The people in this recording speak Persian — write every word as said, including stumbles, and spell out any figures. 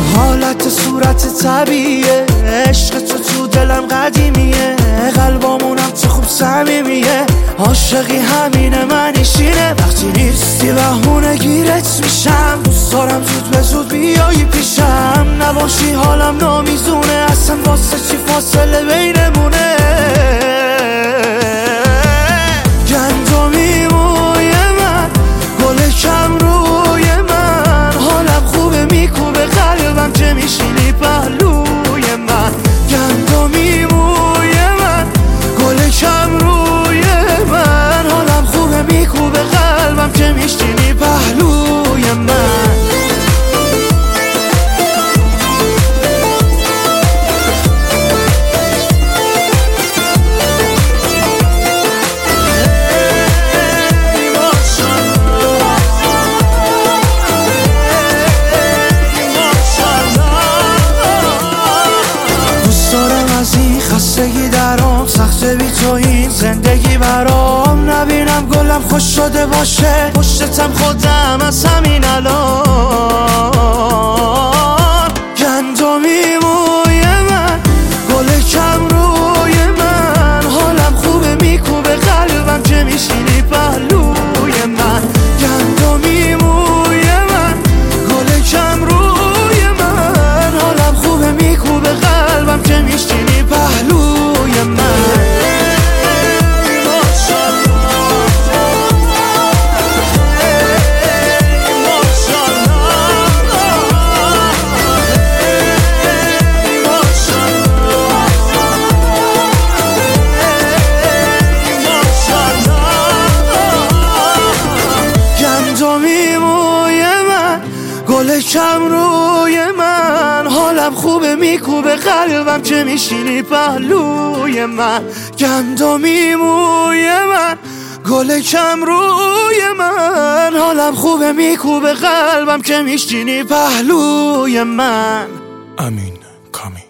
حالت صورت طبیعیه، عشق تو تو دلم قدیمیه، قلبامونم تو خوب صمیمیه، عاشقی همینه منیشینه، وقتی نیستی بهونه گیرت میشم، دوست دارم زود به زود بیایی پیشم، نباشی حالم نامیزونه، اصلا واسه چی فاصله بینمونه. گندمی موی من، گل کم روی من، حالم خوبه میکوبه قلبم که میشینی پهلوی من. گندمی موی من، گل کم روی من، حالم خوبه میکوبه قلبم که میشینی پهلوی من. خستگی درام سخته بی تو این زندگی برام، نبینم گلم خوش شده باشه، پشتتم خودم از همین الان. گندمی موی من، گل کم روی من، حالم خوبه میکوبه قلبم که میشینی پهلوی من. گندمی موی من، گل کم روی من، حالم خوبه میکوبه قلبم که میشینی پهلوی من. گندمی موی من، گل کم روی من، حالم خوبه میکوبه قلبم که میشینی پهلوی من. گندمی موی من، گل کم روی من، حالم خوبه میکوبه قلبم که میشینی پهلوی من. امین کامی.